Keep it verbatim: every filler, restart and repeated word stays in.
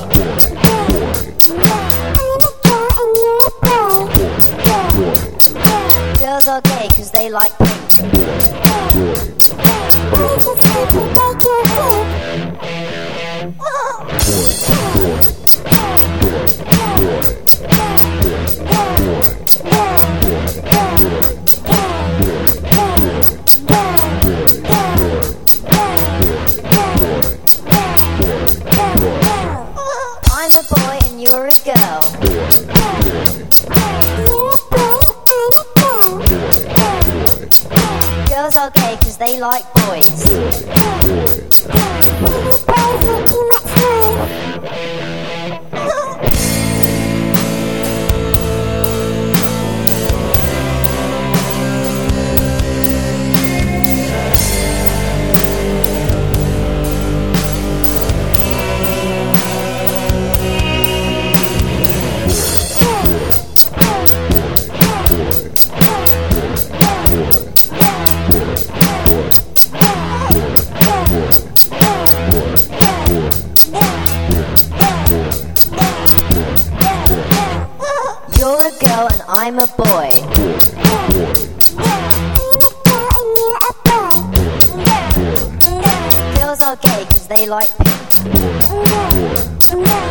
Girls are gay cause they like pink. I'm a boy and you're a girl. Girls are gay cause they like boys. You're a girl and I'm a boy. Girls are gay cause they like pink.